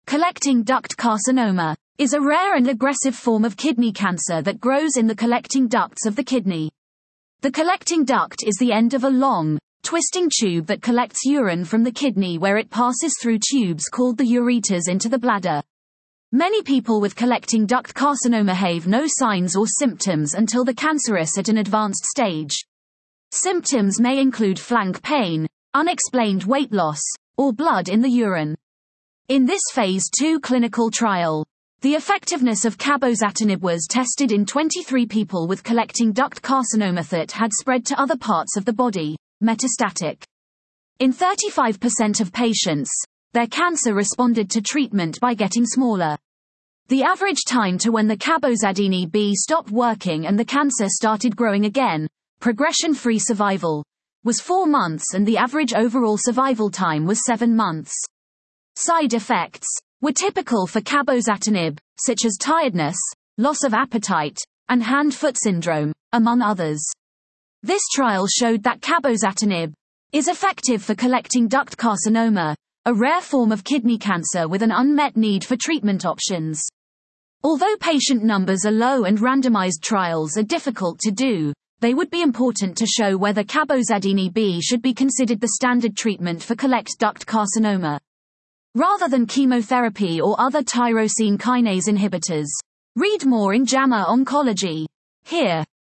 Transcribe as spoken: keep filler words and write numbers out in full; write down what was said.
Collecting duct carcinoma is a rare and aggressive form of kidney cancer that grows in the collecting ducts of the kidney. The collecting duct is the end of a long, twisting tube that collects urine from the kidney where it passes through tubes called the ureters into the bladder. Many people with collecting duct carcinoma have no signs or symptoms until the cancerous at an advanced stage. Symptoms may include flank pain, unexplained weight loss, or blood in the urine. In this phase two clinical trial, the effectiveness of cabozantinib was tested in twenty-three people with collecting duct carcinoma that had spread to other parts of the body, metastatic. In thirty-five percent of patients, their cancer responded to treatment by getting smaller. The average time to when the cabozantinib stopped working and the cancer started growing again, progression-free survival, was four months and the average overall survival time was seven months. Side effects were typical for cabozantinib, such as tiredness, loss of appetite, and hand-foot syndrome, among others. This trial showed that cabozantinib is effective for collecting duct carcinoma, a rare form of kidney cancer with an unmet need for treatment options. Although patient numbers are low and randomized trials are difficult to do, they would be important to show whether cabozantinib should be considered the standard treatment for collecting duct carcinoma, rather than chemotherapy or other tyrosine kinase inhibitors. Read more in JAMA Oncology. Here.